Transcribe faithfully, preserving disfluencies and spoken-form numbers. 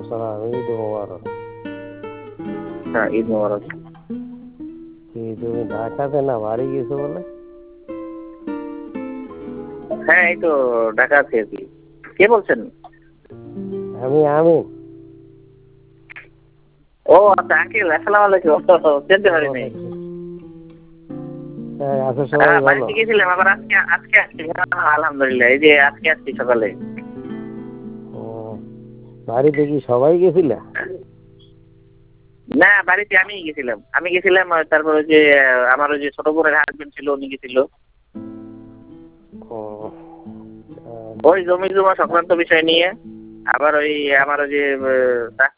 আসসালাম, ঈদ মোবারক। হ্যাঁ, ঈদ মোবারক। কি তুমি ঢাকাতে না বাড়ি গেছো বলে? হ্যাঁ, এই তো ঢাকা আছি আর কি। কে বলছেন? আমি আমিন। ও আচ্ছা, আঙ্কেল আসসালামু আলাইকুম। চিনতে পারিনি। হ্যাঁ, আছো সবাই হ্যাঁ, ভালো? বাড়িতে গেছিলাম, আবার আজকে আজকে আসছি। হ্যাঁ, আলহামদুলিল্লাহ, এই যে আজকে আসছি সকালে। ও, বাড়িতে কি সবাই গেছিলা? না, বাড়িতে আমি গেছিলাম আমি গেছিলাম আর তারপরে যে আহ, আমার ওই যে ছোট বোনের হাজবেন্ড ছিল, উনি গেছিল। ও, ওই জমি জমা সংক্রান্ত বিষয় নিয়ে। আবার ওই আমার ওই যে আহ,